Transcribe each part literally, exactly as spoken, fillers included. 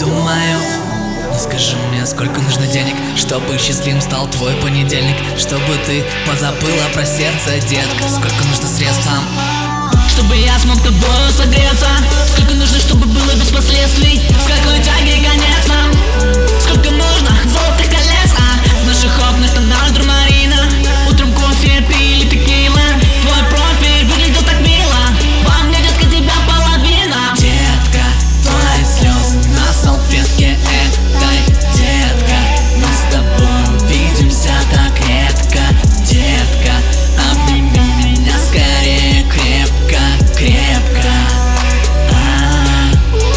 думаю. Ну скажи мне, сколько нужно денег, чтобы счастливым стал твой понедельник, чтобы ты позабыла про сердце, детка. Сколько нужно средств там, чтобы я смог тобою согреться? Сколько нужно, чтобы было без последствий? С какой тяги конец нам? Сколько нужно золотых колец, а в наших окнах тоннель дурмарина? Утром кофе пили текила, твой профиль выглядел так мило. Во мне, детка, тебя половина. Детка, твои слезы на салфетке этой. Детка, мы с тобой увидимся так редко. Детка, обними меня скорее крепко, крепко. А-а-а.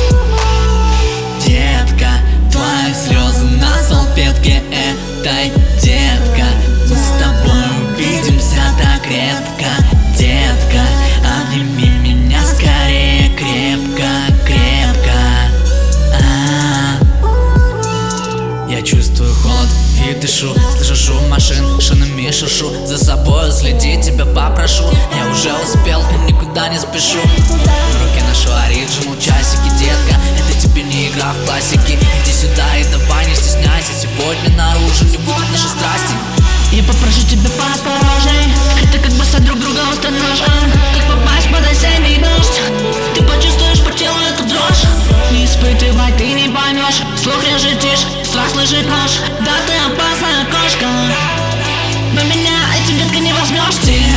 Детка, твои слезы на салфетке этой. Детка, мы с тобой увидимся так редко. Детка, обними меня скорее крепко, крепко. А-а-а. Я чувствую холод и дышу, слышу шум машин, шинами шушу. За собой следи, тебя попрошу. Я уже успел и никуда не спешу. В руке ношу оригинал, часики, детка. Это тебе не игра в классике. Иди сюда и давай не стесняйся. Сегодня наружу не будут наши страсти. Я попрошу тебя поосторожней. Это как бросать друг друга острым ножом. Как попасть под осенний дождь. Ты почувствуешь по телу эту дрожь. Не испытывай, ты не поймешь. Слух режет тишь, страх слышит нож. Да ты опасная кошка, но меня этим, детка, не возьмешь.